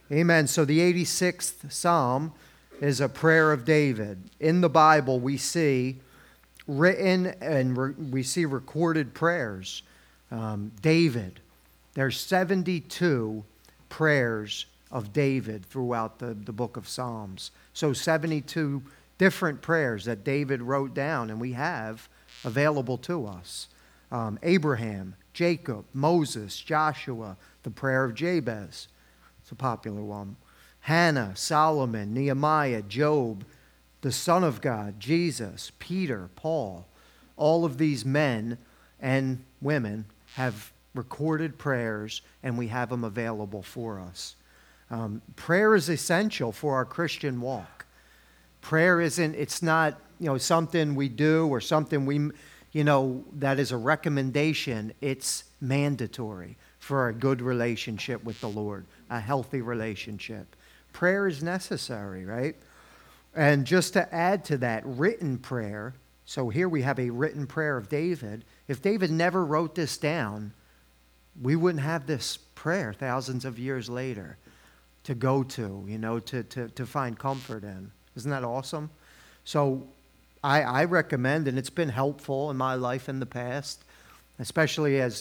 Amen. So the 86th Psalm is a prayer of David. In the Bible, we see written and we see recorded prayers. David, there's 72 prayers of David throughout the book of Psalms. So 72 different prayers that David wrote down and we have available to us. Abraham, Jacob, Moses, Joshua, the prayer of Jabez. It's a popular one. Hannah, Solomon, Nehemiah, Job, the Son of God, Jesus, Peter, Paul. All of these men and women have recorded prayers, and we have them available for us. Prayer is essential for our Christian walk. Prayer it's not, something we do or something that is a recommendation. It's mandatory for a good relationship with the Lord, a healthy relationship. Prayer is necessary, right? And just to add to that, written prayer. So here we have a written prayer of David. If David never wrote this down, we wouldn't have this prayer thousands of years later to go to, to find comfort in. Isn't that awesome? So I recommend, and it's been helpful in my life in the past, especially as,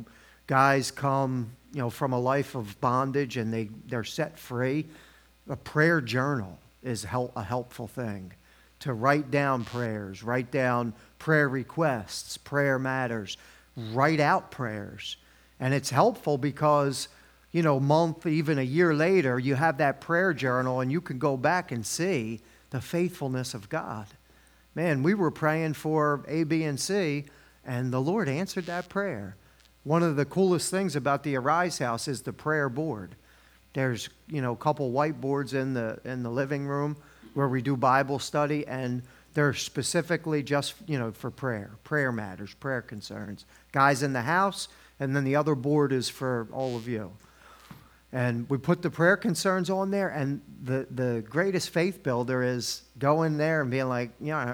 guys come, from a life of bondage and they're set free. A prayer journal is a helpful thing. To write down prayers, write down prayer requests, prayer matters, write out prayers. And it's helpful because, month, even a year later, you have that prayer journal and you can go back and see the faithfulness of God. Man, we were praying for A, B, and C, and the Lord answered that prayer. One of the coolest things about the Arise House is the prayer board. There's, a couple whiteboards in the living room where we do Bible study, and they're specifically just, for prayer matters, prayer concerns. Guys in the house, and then the other board is for all of you. And we put the prayer concerns on there, and the greatest faith builder is going there and being like, you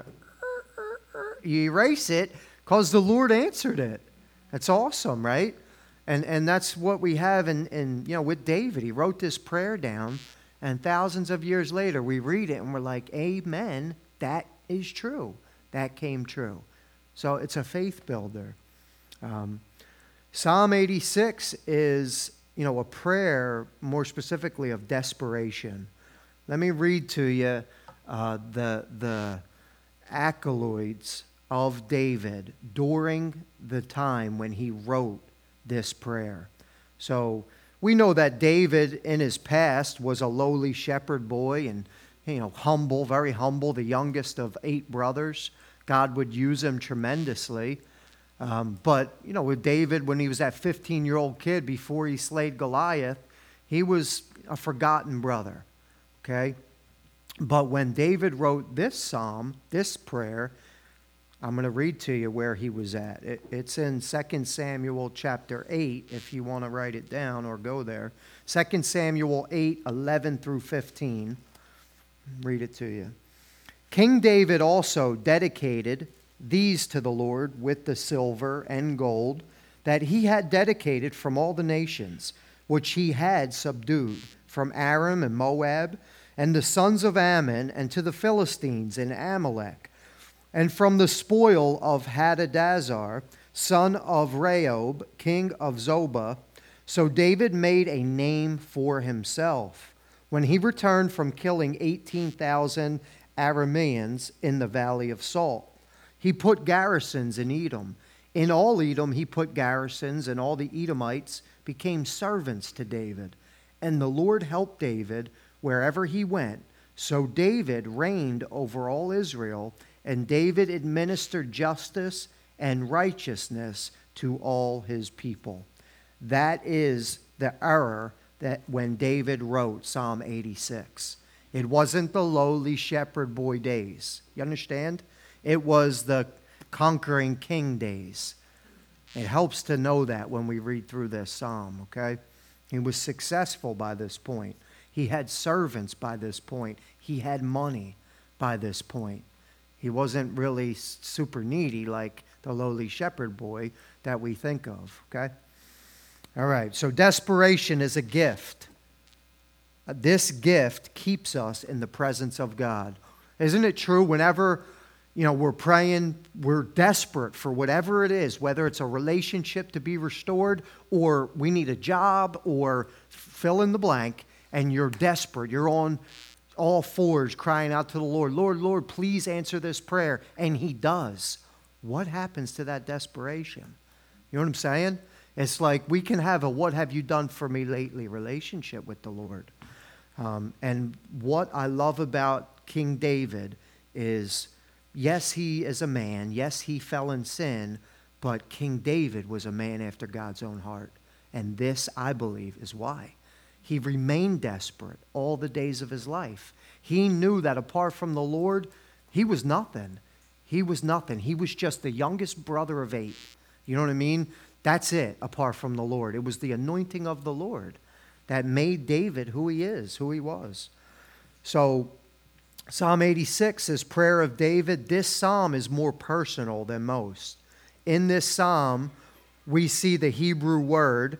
erase it because the Lord answered it. That's awesome, right? And that's what we have in with David. He wrote this prayer down, and thousands of years later we read it and we're like, amen, that is true. That came true. So it's a faith builder. Psalm 86 is, a prayer more specifically of desperation. Let me read to you the accolades of David during the time when he wrote this prayer. So we know that David in his past was a lowly shepherd boy and, humble, very humble, the youngest of 8 brothers. God would use him tremendously. But, with David, when he was that 15-year-old kid before he slayed Goliath, he was a forgotten brother, okay? But when David wrote this psalm, this prayer, I'm going to read to you where he was at. It's in 2 Samuel chapter 8, if you want to write it down or go there. 2 Samuel 8, 11 through 15. Read it to you. King David also dedicated these to the Lord with the silver and gold that he had dedicated from all the nations which he had subdued, from Aram and Moab and the sons of Ammon, and to the Philistines and Amalek, and from the spoil of Hadadezer, son of Rehob, king of Zobah. So David made a name for himself when he returned from killing 18,000 Arameans in the valley of Salt. He put garrisons in Edom. In all Edom he put garrisons, and all the Edomites became servants to David. And the Lord helped David wherever he went. So David reigned over all Israel, and David administered justice and righteousness to all his people. That is the error that when David wrote Psalm 86. It wasn't the lowly shepherd boy days. You understand? It was the conquering king days. It helps to know that when we read through this psalm, okay? He was successful by this point. He had servants by this point. He had money by this point. He wasn't really super needy like the lowly shepherd boy that we think of, okay? All right, so desperation is a gift. This gift keeps us in the presence of God. Isn't it true? Whenever we're praying, we're desperate for whatever it is, whether it's a relationship to be restored, or we need a job, or fill in the blank, and you're desperate. You're on all fours crying out to the Lord, Lord, Lord, please answer this prayer. And He does. What happens to that desperation? You know what I'm saying? It's like we can have a "what have you done for me lately" relationship with the Lord. And what I love about King David is, yes, he is a man. Yes, he fell in sin. But King David was a man after God's own heart. And this, I believe, is why. He remained desperate all the days of his life. He knew that apart from the Lord, he was nothing. He was nothing. He was just the youngest brother of 8. You know what I mean? That's it, apart from the Lord. It was the anointing of the Lord that made David who he is, who he was. So Psalm 86 is prayer of David. This psalm is more personal than most. In this psalm, we see the Hebrew word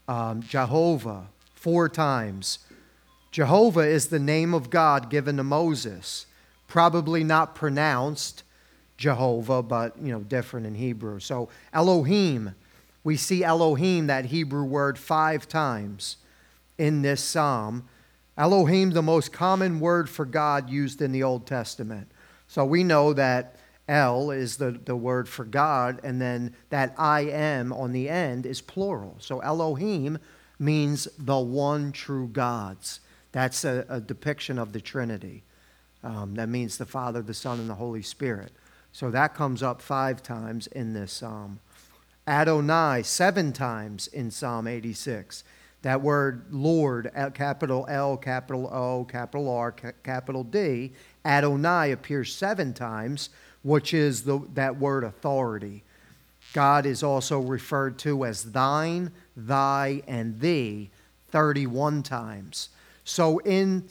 Jehovah 4 times. Jehovah is the name of God given to Moses. Probably not pronounced Jehovah, but different in Hebrew. So Elohim, we see Elohim, that Hebrew word, 5 times in this psalm. Elohim, the most common word for God used in the Old Testament. So we know that El is the word for God, and then that I am on the end is plural. So Elohim means the one true gods. That's a depiction of the Trinity. That means the Father, the Son, and the Holy Spirit. So that comes up 5 times in this psalm. Adonai, 7 times in Psalm 86. That word Lord, capital L, capital O, capital R, capital D, Adonai appears 7 times, which is that word authority. God is also referred to as thine, thy, and thee 31 times. So in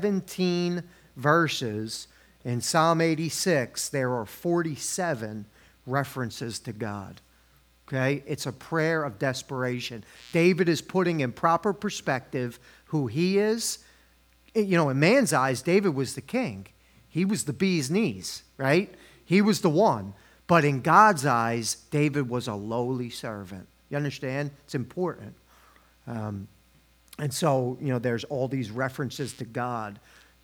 17 verses in Psalm 86, there are 47 references to God. Okay? It's a prayer of desperation. David is putting in proper perspective who he is. In man's eyes, David was the king. He was the bee's knees, right? He was the one. But in God's eyes, David was a lowly servant. You understand? It's important. And so, there's all these references to God,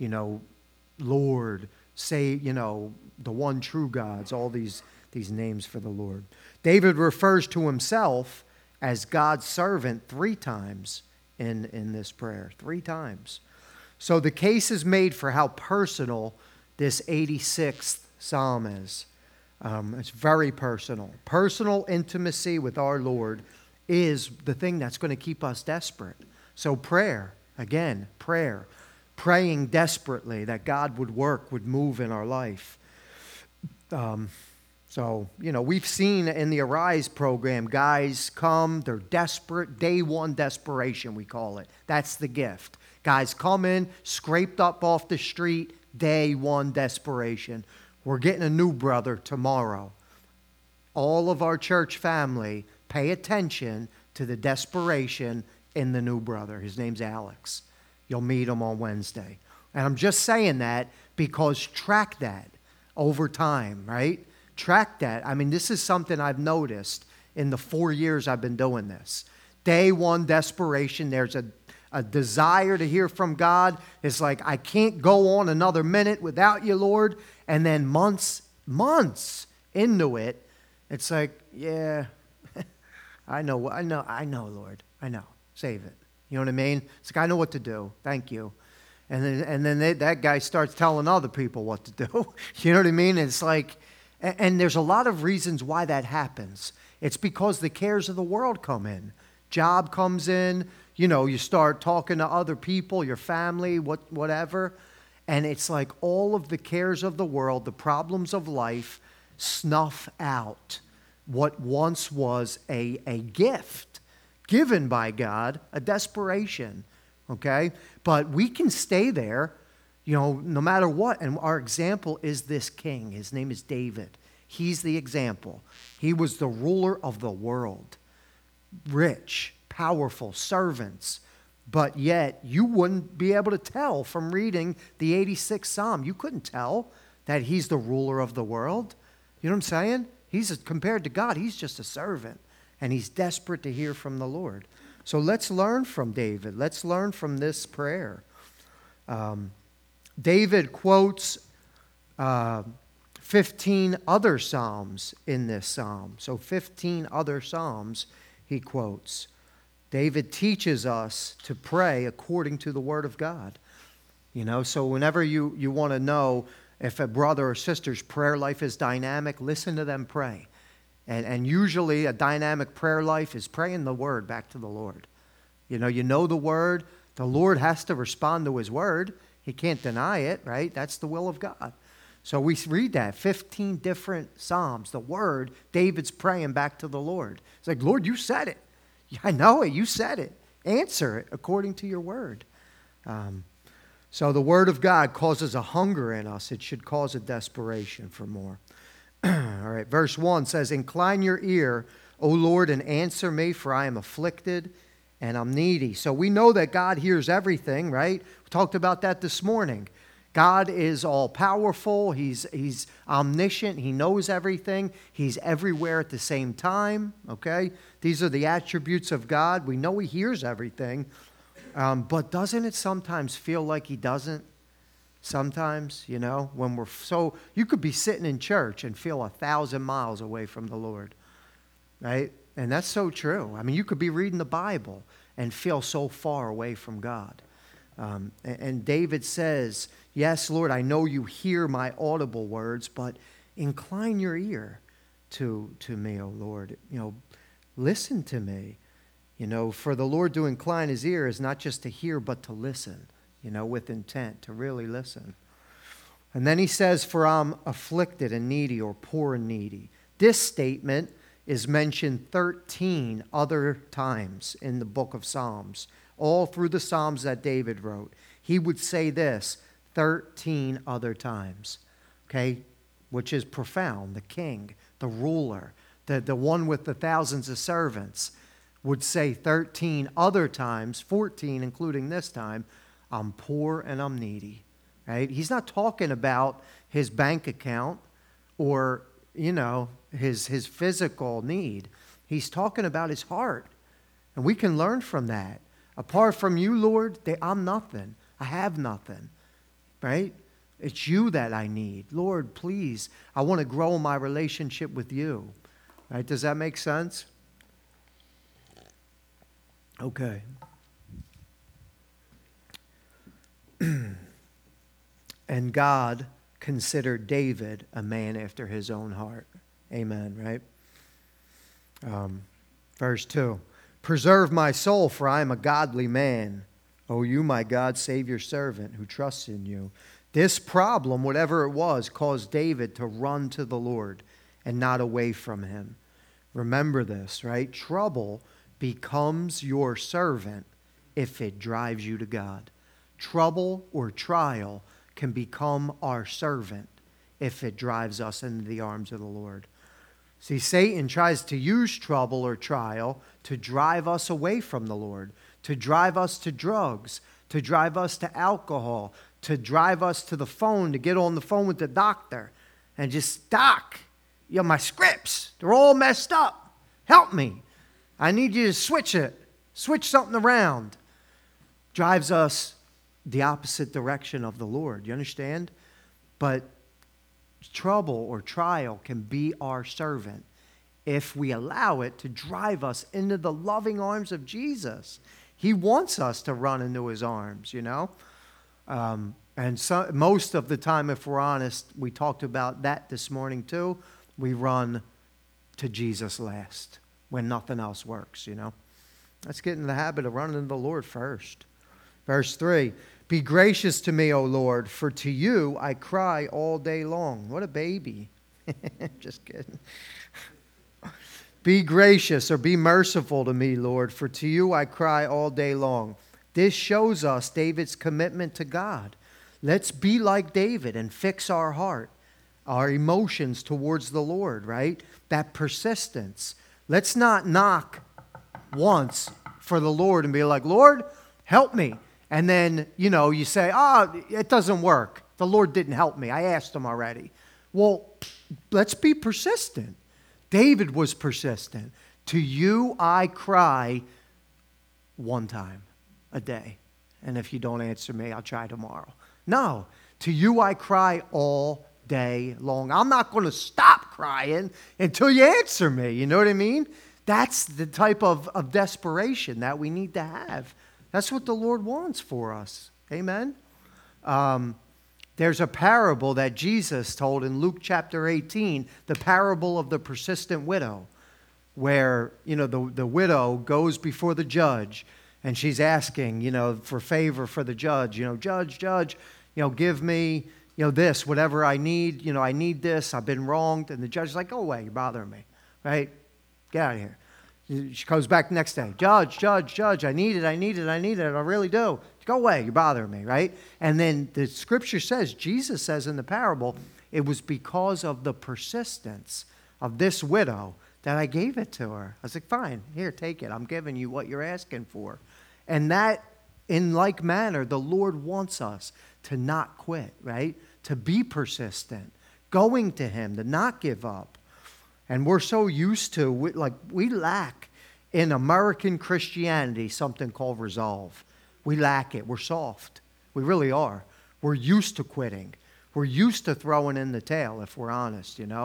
Lord, say, the one true gods, all these names for the Lord. David refers to himself as God's servant 3 times in this prayer. 3 times. So the case is made for how personal this 86th Psalm is. It's very personal. Personal intimacy with our Lord is the thing that's going to keep us desperate. So prayer, again, prayer. Praying desperately that God would work, would move in our life. So, we've seen in the Arise program, guys come, they're desperate, day 1 desperation, we call it. That's the gift. Guys come in, scraped up off the street, day 1 desperation. We're getting a new brother tomorrow. All of our church family, pay attention to the desperation in the new brother. His name's Alex. You'll meet him on Wednesday. And I'm just saying that because track that over time, right? Track that. I mean, this is something I've noticed in the 4 years I've been doing this. Day 1 desperation, there's a desire to hear from God. It's like, I can't go on another minute without you, Lord. And then months into it, it's like, yeah, I know, Lord. I know. Save it. You know what I mean? It's like, I know what to do. Thank you. And then that guy starts telling other people what to do. You know what I mean? It's like, and there's a lot of reasons why that happens. It's because the cares of the world come in. Job comes in. You start talking to other people, your family, whatever. And it's like all of the cares of the world, the problems of life, snuff out what once was a gift given by God, a desperation, okay? But we can stay there, no matter what. And our example is this king. His name is David. He's the example. He was the ruler of the world. Rich, powerful, servants. But yet, you wouldn't be able to tell from reading the 86th Psalm. You couldn't tell that he's the ruler of the world. You know what I'm saying? Compared to God, he's just a servant. And he's desperate to hear from the Lord. So let's learn from David. Let's learn from this prayer. David quotes 15 other psalms in this psalm. So 15 other psalms he quotes. David teaches us to pray according to the Word of God. You know, so whenever you want to know if a brother or sister's prayer life is dynamic, listen to them pray. And usually a dynamic prayer life is praying the Word back to the Lord. You know the Word. The Lord has to respond to His Word. He can't deny it, right? That's the will of God. So we read that, 15 different Psalms. The Word, David's praying back to the Lord. It's like, Lord, you said it. I know it. You said it. Answer it according to your Word. So the Word of God causes a hunger in us. It should cause a desperation for more. All right, verse 1 says, Incline your ear, O Lord, and answer me, for I am afflicted and I'm needy. So we know that God hears everything, right? We talked about that this morning. God is all-powerful. He's omniscient. He knows everything. He's everywhere at the same time, okay? These are the attributes of God. We know He hears everything. But doesn't it sometimes feel like He doesn't? Sometimes, when you could be sitting in church and feel 1,000 miles away from the Lord, right? And that's so true. I mean, you could be reading the Bible and feel so far away from God. And David says, yes, Lord, I know you hear my audible words, but incline your ear to me, O Lord. Listen to me. For the Lord to incline His ear is not just to hear, but to listen, with intent, to really listen. And then he says, for I'm afflicted and needy, or poor and needy. This statement is mentioned 13 other times in the book of Psalms. All through the Psalms that David wrote. He would say this 13 other times, okay, which is profound. The king, the ruler, the one with the thousands of servants would say 13 other times, 14 including this time, I'm poor and I'm needy, right? He's not talking about his bank account or, his physical need. He's talking about his heart. And we can learn from that. Apart from you, Lord, I'm nothing. I have nothing, right? It's you that I need. Lord, please, I want to grow my relationship with you. Right? Does that make sense? Okay. And God considered David a man after His own heart. Amen, right? Verse 2. Preserve my soul, for I am a godly man. O you, my God, save your servant who trusts in you. This problem, whatever it was, caused David to run to the Lord and not away from Him. Remember this, right? Trouble becomes your servant if it drives you to God. Trouble or trial can become our servant if it drives us into the arms of the Lord. See, Satan tries to use trouble or trial to drive us away from the Lord, to drive us to drugs, to drive us to alcohol, to drive us to the phone, to get on the phone with the doctor and just, Doc, my scripts, they're all messed up. Help me. I need you to switch something around. Drives us the opposite direction of the Lord. You understand? But trouble or trial can be our servant if we allow it to drive us into the loving arms of Jesus. He wants us to run into His arms, And most of the time, if we're honest, we talked about that this morning too, we run to Jesus last when nothing else works, Let's get in the habit of running to the Lord first. Verse 3, be gracious to me, O Lord, for to you I cry all day long. What a baby. Just kidding. Be gracious or be merciful to me, Lord, for to you I cry all day long. This shows us David's commitment to God. Let's be like David and fix our heart, our emotions towards the Lord, right? That persistence. Let's not knock once for the Lord and be like, Lord, help me. And then, you say, it doesn't work. The Lord didn't help me. I asked him already. Well, let's be persistent. David was persistent. To you I cry one time a day. And if you don't answer me, I'll try tomorrow. No, to you I cry all day long. I'm not going to stop crying until you answer me. You know what I mean? That's the type of desperation that we need to have. That's what the Lord wants for us. Amen? There's a parable that Jesus told in Luke chapter 18, the parable of the persistent widow, where, the widow goes before the judge, and she's asking, for favor for the judge. Judge, give me, this, whatever I need. I need this. I've been wronged. And the judge is like, go away. You're bothering me. Right? Get out of here. She comes back the next day. Judge, I need it. I really do. Go away. You're bothering me, right? And then the scripture says, Jesus says in the parable, it was because of the persistence of this widow that I gave it to her. I was like, fine, here, take it. I'm giving you what you're asking for. And that, in like manner, the Lord wants us to not quit, right? To be persistent, going to him, to not give up. And we're so used to, we lack in American Christianity something called resolve. We lack it. We're soft. We really are. We're used to quitting. We're used to throwing in the towel, if we're honest, And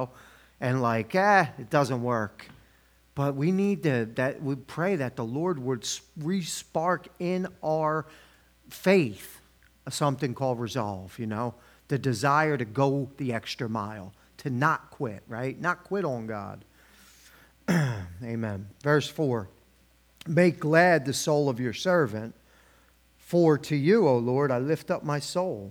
it doesn't work. But we need we pray that the Lord would re-spark in our faith something called resolve, the desire to go the extra mile. To not quit, right? Not quit on God. Amen. Verse 4. Make glad the soul of your servant, for to you, O Lord, I lift up my soul.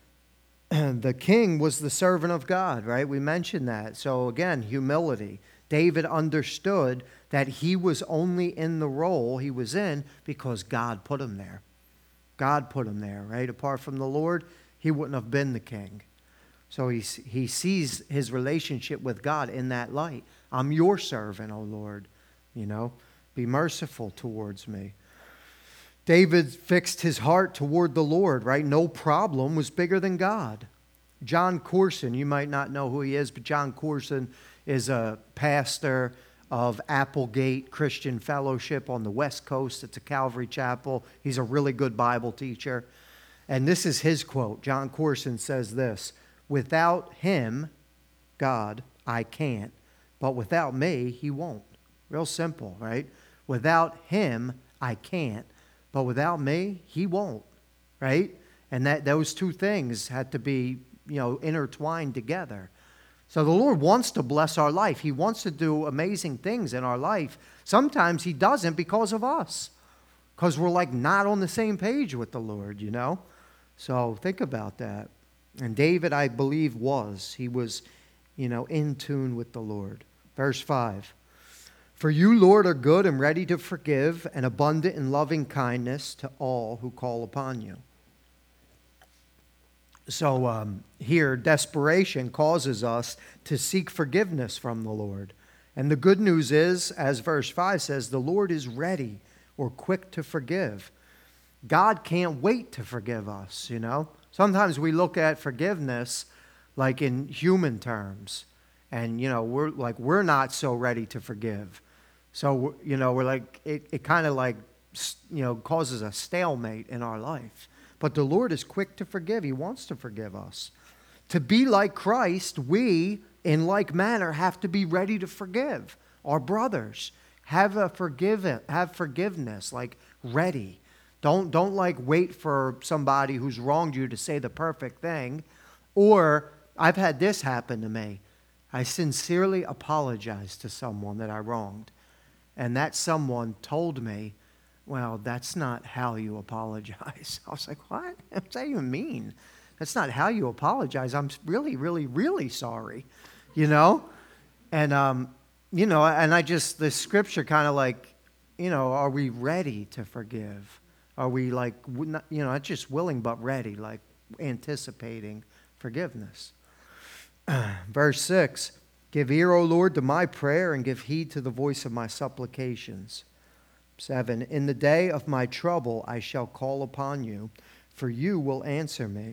The king was the servant of God, right? We mentioned that. So again, humility. David understood that he was only in the role he was in because God put him there. God put him there, right? Apart from the Lord, he wouldn't have been the king. So he sees his relationship with God in that light. I'm your servant, O Lord. Be merciful towards me. David fixed his heart toward the Lord, right? No problem was bigger than God. John Corson, you might not know who he is, but John Corson is a pastor of Applegate Christian Fellowship on the West Coast. It's a Calvary chapel. He's a really good Bible teacher. And this is his quote. John Corson says this: without him, God, I can't. But without me, he won't. Real simple, right? Without him, I can't. But without me, he won't. Right? And those two things had to be, intertwined together. So the Lord wants to bless our life. He wants to do amazing things in our life. Sometimes he doesn't because of us. Because we're not on the same page with the Lord, So think about that. And David, I believe, he was, in tune with the Lord. Verse 5. For you, Lord, are good and ready to forgive and abundant in loving kindness to all who call upon you. So here, desperation causes us to seek forgiveness from the Lord. And the good news is, as verse 5 says, the Lord is ready or quick to forgive. God can't wait to forgive us, Sometimes we look at forgiveness like in human terms. And, we're not so ready to forgive. So, we're like, it kind of causes a stalemate in our life. But the Lord is quick to forgive. He wants to forgive us. To be like Christ, we, in like manner, have to be ready to forgive our brothers. Have forgiveness, ready. Don't wait for somebody who's wronged you to say the perfect thing. Or, I've had this happen to me. I sincerely apologized to someone that I wronged. And that someone told me, well, that's not how you apologize. I was like, what? What does that even mean? That's not how you apologize. I'm really, really, really sorry. And, and the scripture kind of are we ready to forgive? Are we not just willing, but ready, anticipating forgiveness? Verse 6, give ear, O Lord, to my prayer and give heed to the voice of my supplications. 7. In the day of my trouble I shall call upon you, for you will answer me.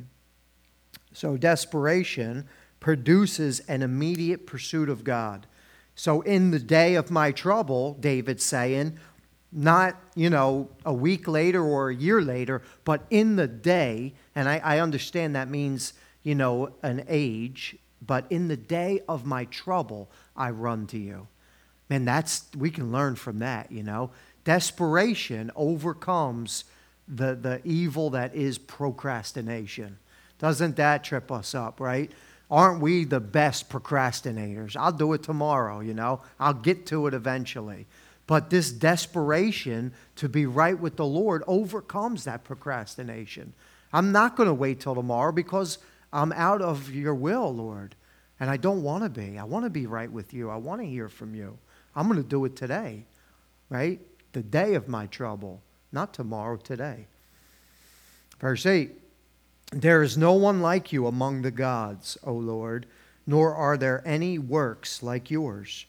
So desperation produces an immediate pursuit of God. So in the day of my trouble, David's saying, not, a week later or a year later, but in the day, and I understand that means, an age, but in the day of my trouble, I run to you. Man, we can learn from that, Desperation overcomes the evil that is procrastination. Doesn't that trip us up, right? Aren't we the best procrastinators? I'll do it tomorrow, I'll get to it eventually. But this desperation to be right with the Lord overcomes that procrastination. I'm not going to wait till tomorrow because I'm out of your will, Lord. And I don't want to be. I want to be right with you. I want to hear from you. I'm going to do it today, right? The day of my trouble, not tomorrow, today. Verse 8, there is no one like you among the gods, O Lord, nor are there any works like yours.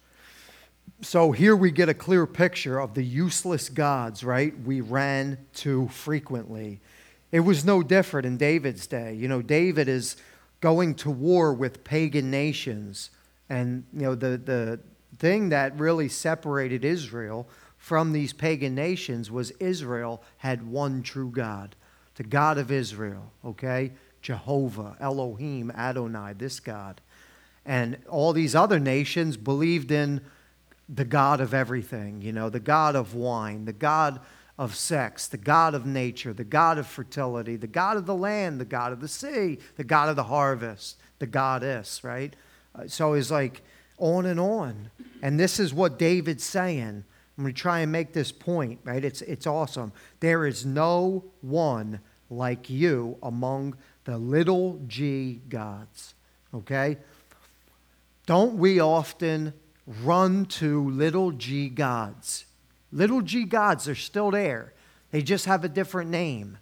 So here we get a clear picture of the useless gods, right? We ran to frequently. It was no different in David's day. David is going to war with pagan nations. And, the thing that really separated Israel from these pagan nations was Israel had one true God, the God of Israel, okay? Jehovah, Elohim, Adonai, this God. And all these other nations believed in the God of everything, the God of wine, the God of sex, the God of nature, the God of fertility, the God of the land, the God of the sea, the God of the harvest, the goddess, right? So it's like on and on. And this is what David's saying. I'm going to try and make this point, right? It's awesome. There is no one like you among the little g gods, okay? Don't we often run to little g gods? Little g gods are still there. They just have a different name.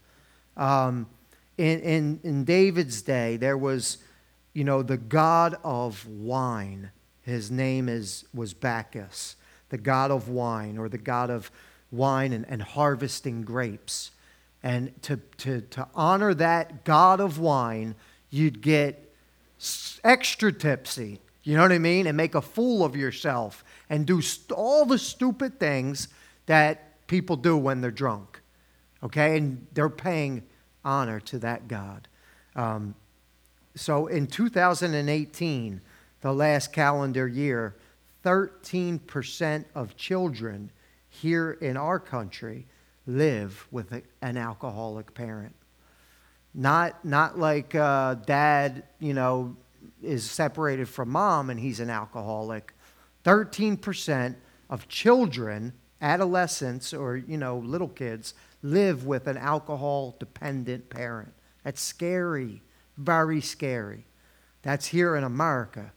In David's day, there was, the god of wine. His name was Bacchus, the god of wine, or the god of wine and harvesting grapes. And to honor that god of wine, you'd get extra tipsy. You know what I mean? And make a fool of yourself and do all the stupid things that people do when they're drunk. Okay? And they're paying honor to that God. So in 2018, the last calendar year, 13% of children here in our country live with an alcoholic parent. Not like dad, is separated from mom and he's an alcoholic. 13% of children, adolescents or, little kids, live with an alcohol-dependent parent. That's scary, very scary. That's here in America.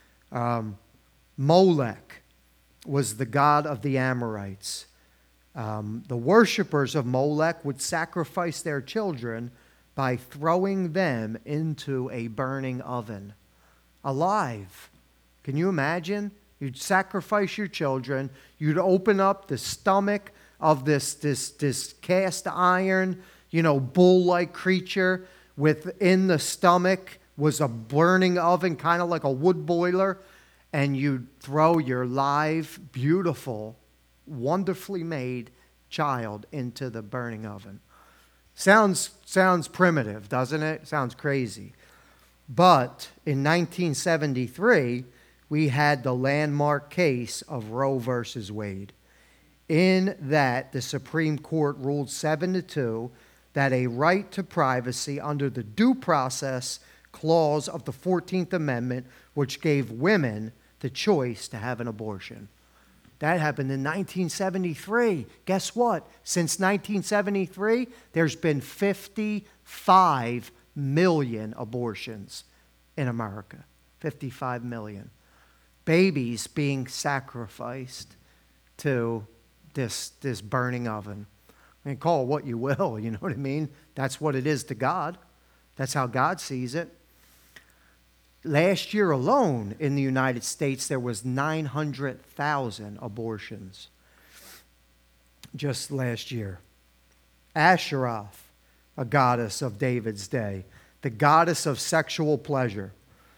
Molech was the god of the Amorites. The worshipers of Molech would sacrifice their children by throwing them into a burning oven, alive. Can you imagine? You'd sacrifice your children. You'd open up the stomach of this cast iron, bull-like creature. Within the stomach was a burning oven, kind of like a wood boiler. And you'd throw your live, beautiful, wonderfully made child into the burning oven. Sounds primitive, doesn't it? Sounds crazy. But in 1973, we had the landmark case of Roe versus Wade. In that, the Supreme Court ruled 7-2 that a right to privacy under the due process clause of the 14th Amendment, which gave women the choice to have an abortion. That happened in 1973. Guess what? Since 1973, there's been 55 million abortions in America. 55 million. Babies being sacrificed to this burning oven. I mean, call it what you will, you know what I mean? That's what it is to God. That's how God sees it. Last year alone in the United States, there was 900,000 abortions. just last year. Asheroth, a goddess of David's day, the goddess of sexual pleasure.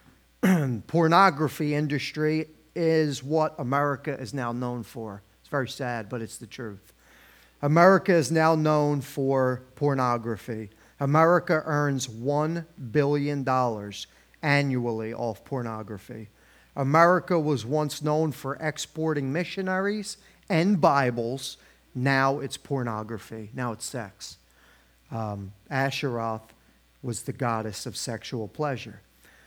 Pornography industry is what America is now known for. It's very sad, but it's the truth. America is now known for pornography. America earns $1 billion annually off pornography. America was once known for exporting missionaries and Bibles. Now it's pornography. Now it's sex. Asheroth was the goddess of sexual pleasure.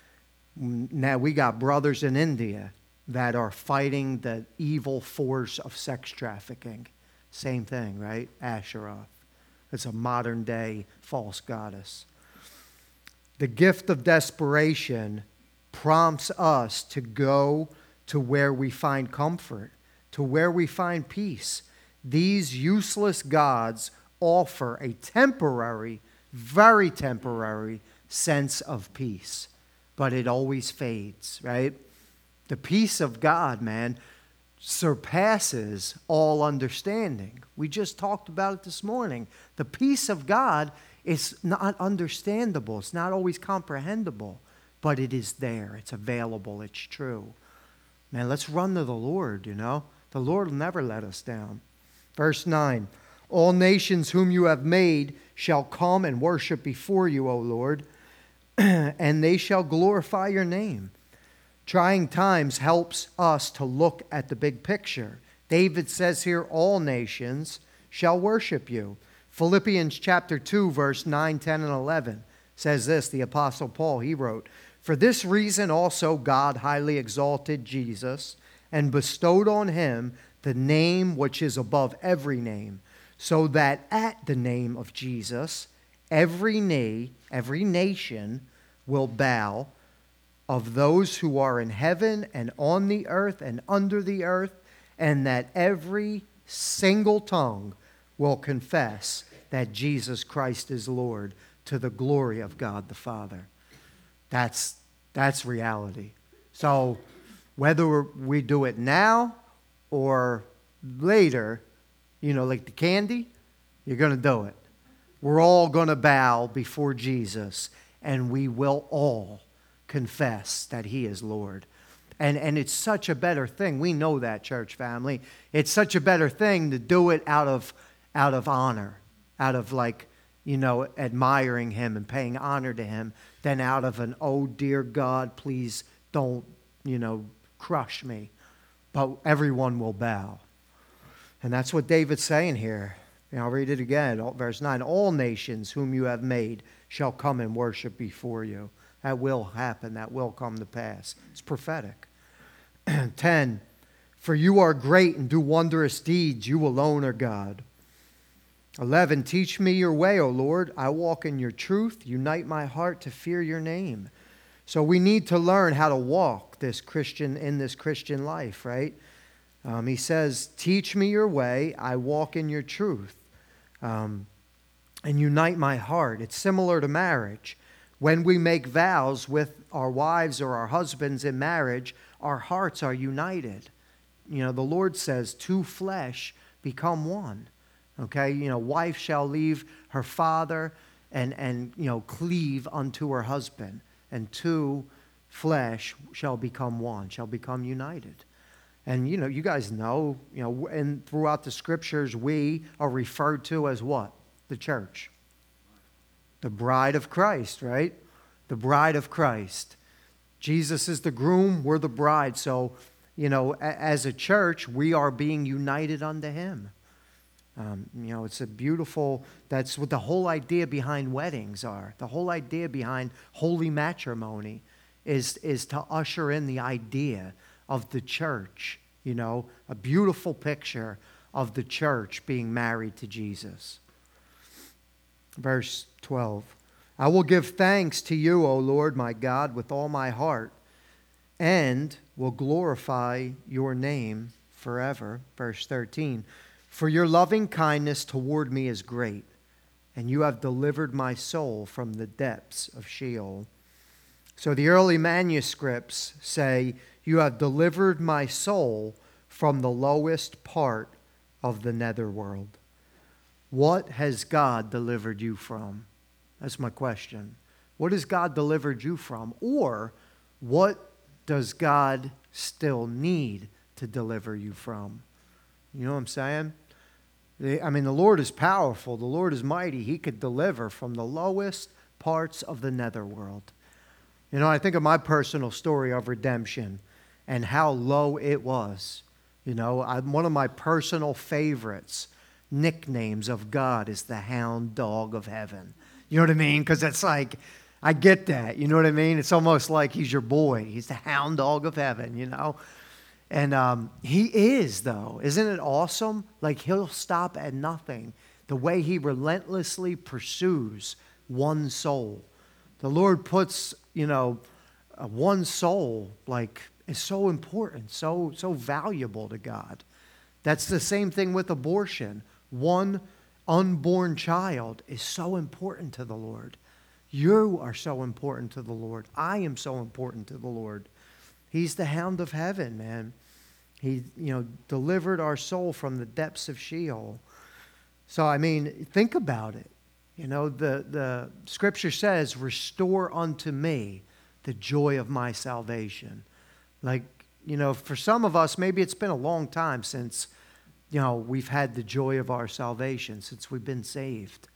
Now we got brothers in India that are fighting the evil force of sex trafficking. Same thing, right? Asheroth. It's a modern day false goddess. The gift of desperation prompts us to go to where we find comfort, to where we find peace. These useless gods offer a temporary, very temporary sense of peace, but it always fades, right? The peace of God, man, surpasses all understanding. We just talked about it this morning. The peace of God is not understandable. It's not always comprehensible, but it is there. It's available. It's true. Man, let's run to the Lord, you know. The Lord will never let us down. Verse 9, all nations whom you have made shall come and worship before you, O Lord, and they shall glorify your name. Trying times helps us to look at the big picture. David says here, all nations shall worship you. Philippians chapter 2, verse 9, 10, and 11 says this, the Apostle Paul, he wrote, for this reason also God highly exalted Jesus and bestowed on him the name which is above every name, so that at the name of Jesus every knee, every nation will bow, of those who are in heaven and on the earth and under the earth, and that every single tongue will confess that Jesus Christ is Lord, to the glory of God the Father. That's reality. So whether we do it now or later, you know, like the candy, you're going to do it. We're all going to bow before Jesus, and we will all confess that he is Lord. And it's such a better thing. We know that, church family. It's such a better thing to do it out of honor, out of, like, you know, admiring him and paying honor to him, than out of an, oh dear God, please don't, you know, crush me. But everyone will bow. And that's what David's saying here. And I'll read it again, verse 9. All nations whom you have made shall come and worship before you. That will happen. That will come to pass. It's prophetic. 10. For you are great and do wondrous deeds. You alone are God. 11. Teach me your way, O Lord. I walk in your truth. Unite my heart to fear your name. So we need to learn how to walk in this Christian life, right? He says, teach me your way. I walk in your truth. And unite my heart. It's similar to marriage. When we make vows with our wives or our husbands in marriage, our hearts are united. You know, the Lord says, two flesh become one. Okay, you know, wife shall leave her father and you know, cleave unto her husband, and two flesh shall become one, shall become united. And you know, you guys know, you know, and throughout the scriptures, we are referred to as what? The church. The bride of Christ, right? The bride of Christ. Jesus is the groom, we're the bride. So, you know, as a church, we are being united unto him. You know, it's a beautiful, that's what the whole idea behind weddings are. The whole idea behind holy matrimony is to usher in the idea of the church, you know, a beautiful picture of the church being married to Jesus. Verse 12, I will give thanks to you, O Lord my God, with all my heart, and will glorify your name forever. Verse 13, for your loving kindness toward me is great, and you have delivered my soul from the depths of Sheol. So the early manuscripts say, you have delivered my soul from the lowest part of the netherworld. What has God delivered you from? That's my question. What has God delivered you from? Or what does God still need to deliver you from? You know what I'm saying? I mean, the Lord is powerful. The Lord is mighty. He could deliver from the lowest parts of the netherworld. You know, I think of my personal story of redemption and how low it was. You know, one of my personal favorites, nicknames of God, is the hound dog of heaven. You know what I mean? Because it's like, I get that. You know what I mean? It's almost like he's your boy. He's the hound dog of heaven, you know? And he is, though. Isn't it awesome? Like, he'll stop at nothing. The way he relentlessly pursues one soul. The Lord puts, you know, one soul, like, is so important, so valuable to God. That's the same thing with abortion. One unborn child is so important to the Lord. You are so important to the Lord. I am so important to the Lord. He's the hound of heaven, man. He, you know, delivered our soul from the depths of Sheol. So, I mean, think about it. You know, the scripture says, restore unto me the joy of my salvation. Like, you know, for some of us, maybe it's been a long time since, you know, we've had the joy of our salvation, since we've been saved.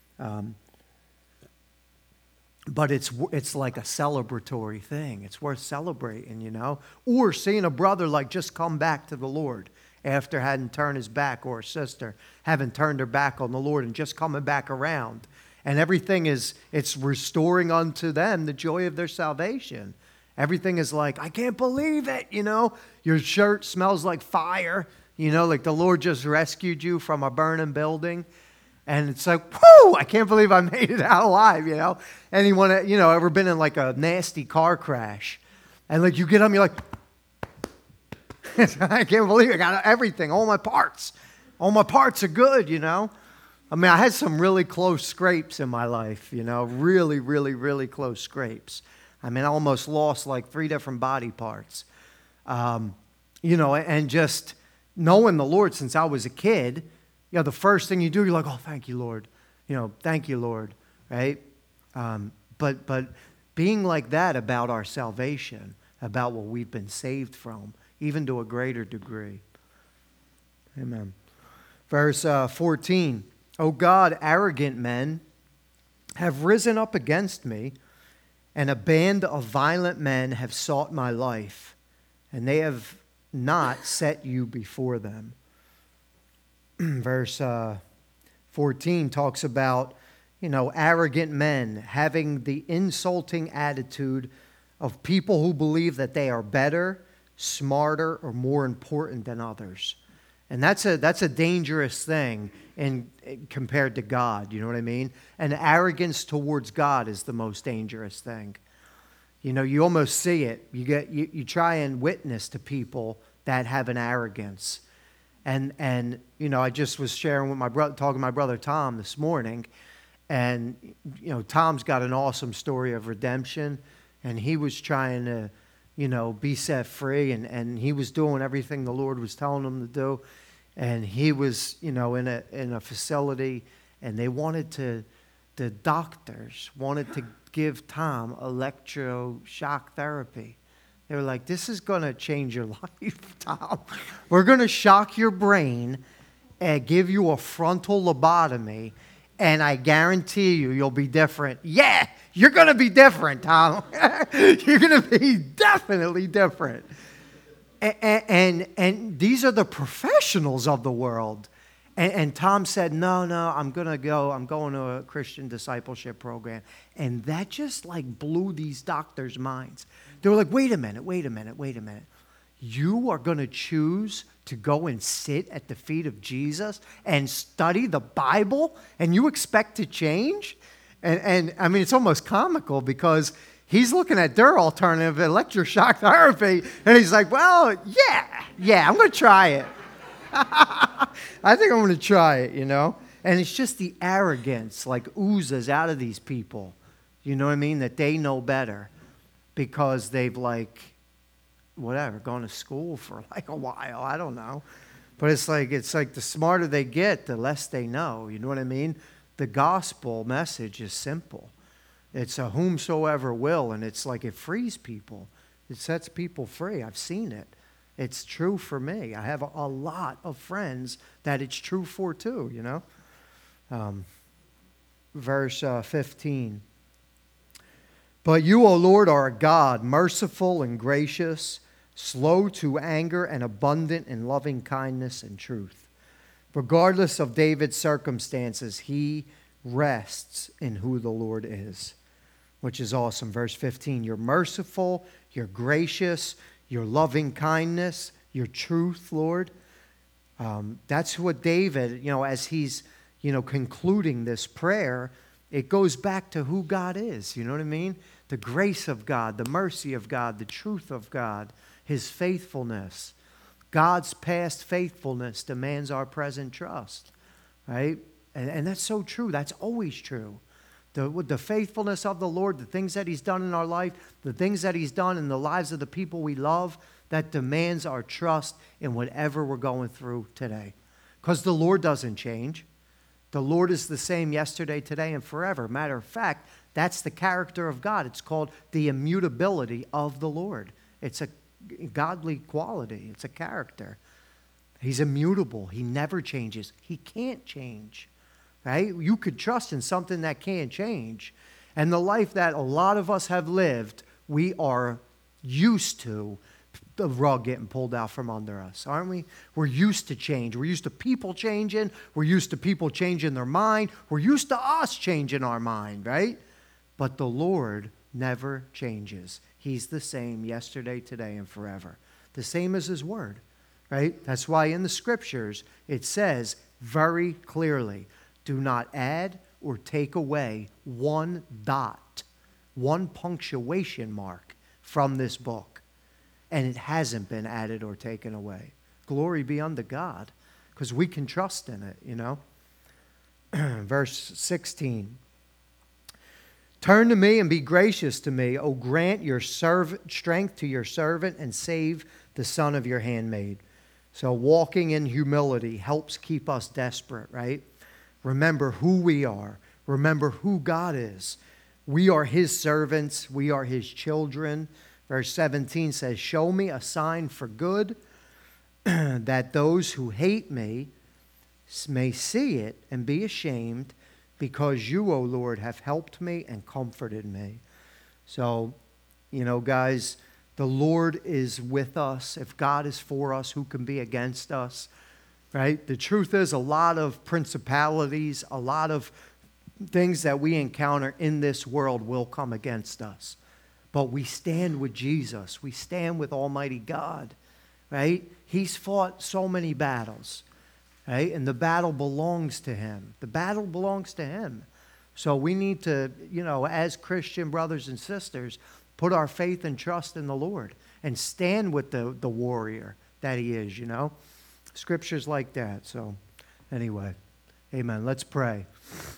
But it's like a celebratory thing. It's worth celebrating, you know. Or seeing a brother like just come back to the Lord after having turned his back, or a sister having turned her back on the Lord and just coming back around. And everything it's restoring unto them the joy of their salvation. Everything is like, I can't believe it, you know. Your shirt smells like fire, you know, like the Lord just rescued you from a burning building. And it's like, whoo, I can't believe I made it out alive, you know. Anyone, you know, ever been in like a nasty car crash? And like you get up, you're like, I can't believe it. I got everything, all my parts. All my parts are good, you know. I mean, I had some really close scrapes in my life, you know, really, really, really close scrapes. I mean, I almost lost like 3 different body parts. You know, and just knowing the Lord since I was a kid, you know, the first thing you do, you're like, oh, thank you, Lord. You know, thank you, Lord, right? But being like that about our salvation, about what we've been saved from, even to a greater degree. Amen. Verse 14, O God, arrogant men have risen up against me, and a band of violent men have sought my life, and they have not set you before them. Verse 14 talks about, you know, arrogant men having the insulting attitude of people who believe that they are better, smarter, or more important than others. And that's a dangerous thing compared to God, you know what I mean? And arrogance towards God is the most dangerous thing. You know, you almost see it. You try and witness to people that have an arrogance. And you know, I just was sharing with talking to my brother Tom this morning, and you know, Tom's got an awesome story of redemption, and he was trying to, you know, be set free, and he was doing everything the Lord was telling him to do, and he was, you know, in a facility, and the doctors wanted to give Tom electroshock therapy. They were like, this is going to change your life, Tom. We're going to shock your brain and give you a frontal lobotomy, and I guarantee you'll be different. Yeah, you're going to be different, Tom. You're going to be definitely different. And these are the professionals of the world. And Tom said, no, I'm going to a Christian discipleship program. And that just like blew these doctors' minds. They were like, wait a minute. You are going to choose to go and sit at the feet of Jesus and study the Bible, and you expect to change? And I mean, it's almost comical because he's looking at their alternative electroshock therapy, and he's like, well, yeah, I'm going to try it. I think I'm going to try it, you know? And it's just the arrogance like oozes out of these people, you know what I mean, that they know better because they've like, whatever, gone to school for like a while, I don't know. But it's like the smarter they get, the less they know. You know what I mean? The gospel message is simple. It's a whomsoever will, and it's like it frees people. It sets people free. I've seen it. It's true for me. I have a lot of friends that it's true for too, you know. Verse 15. But you, O Lord, are a God, merciful and gracious, slow to anger and abundant in loving kindness and truth. Regardless of David's circumstances, he rests in who the Lord is, which is awesome. Verse 15, you're merciful, you're gracious, your loving kindness, your truth, Lord. That's what David, as he's, concluding this prayer, it goes back to who God is. You know what I mean? The grace of God, the mercy of God, the truth of God, his faithfulness. God's past faithfulness demands our present trust, right? And that's so true. That's always true. With the faithfulness of the Lord, the things that he's done in our life, the things that he's done in the lives of the people we love, that demands our trust in whatever we're going through today. Because the Lord doesn't change. The Lord is the same yesterday, today, and forever. Matter of fact, that's the character of God. It's called the immutability of the Lord. It's a godly quality. It's a character. He's immutable. He never changes. He can't change. Right? You could trust in something that can't change. And the life that a lot of us have lived, we are used to the rug getting pulled out from under us, aren't we? We're used to change. We're used to people changing. We're used to people changing their mind. We're used to us changing our mind, right? But the Lord never changes. He's the same yesterday, today, and forever. The same as his word, right? That's why in the scriptures it says very clearly, do not add or take away one dot, one punctuation mark from this book. And it hasn't been added or taken away. Glory be unto God, because we can trust in it, Verse 16. Turn to me and be gracious to me. O grant your strength to your servant and save the son of your handmaid. So walking in humility helps keep us desperate, right? Remember who we are. Remember who God is. We are his servants. We are his children. Verse 17 says, show me a sign for good, that those who hate me may see it and be ashamed, because you, O Lord, have helped me and comforted me. So, guys, the Lord is with us. If God is for us, who can be against us? Right? The truth is, a lot of principalities, a lot of things that we encounter in this world will come against us. But we stand with Jesus. We stand with Almighty God, right? He's fought so many battles, right? And the battle belongs to him. The battle belongs to him. So we need to, as Christian brothers and sisters, put our faith and trust in the Lord and stand with the warrior that he is, Scriptures like that. So anyway, amen. Let's pray.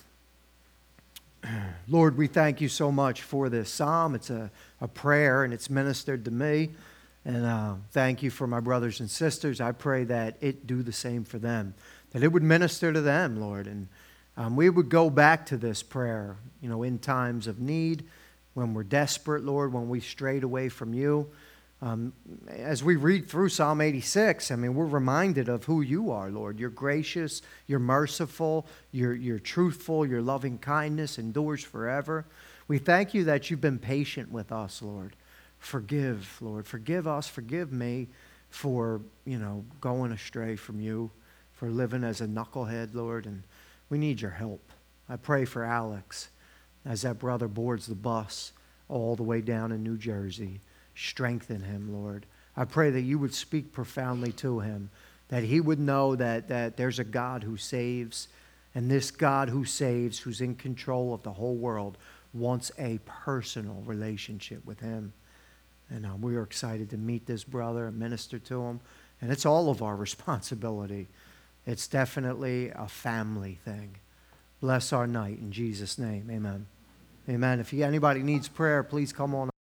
Lord, we thank you so much for this psalm. It's a prayer, and it's ministered to me. And thank you for my brothers and sisters. I pray that it do the same for them, that it would minister to them, Lord. And we would go back to this prayer, in times of need, when we're desperate, Lord, when we strayed away from you. As we read through Psalm 86, we're reminded of who you are, Lord. You're gracious, you're merciful, you're truthful, your loving kindness endures forever. We thank you that you've been patient with us, Lord. Forgive, Lord. Forgive us, forgive me for, going astray from you, for living as a knucklehead, Lord, and we need your help. I pray for Alex as that brother boards the bus all the way down in New Jersey. Strengthen him, Lord. I pray that you would speak profoundly to him, that he would know that there's a God who saves, and this God who saves, who's in control of the whole world, wants a personal relationship with him. And we are excited to meet this brother and minister to him. And it's all of our responsibility. It's definitely a family thing. Bless our night in Jesus' name. Amen. Amen. If anybody needs prayer, please come on.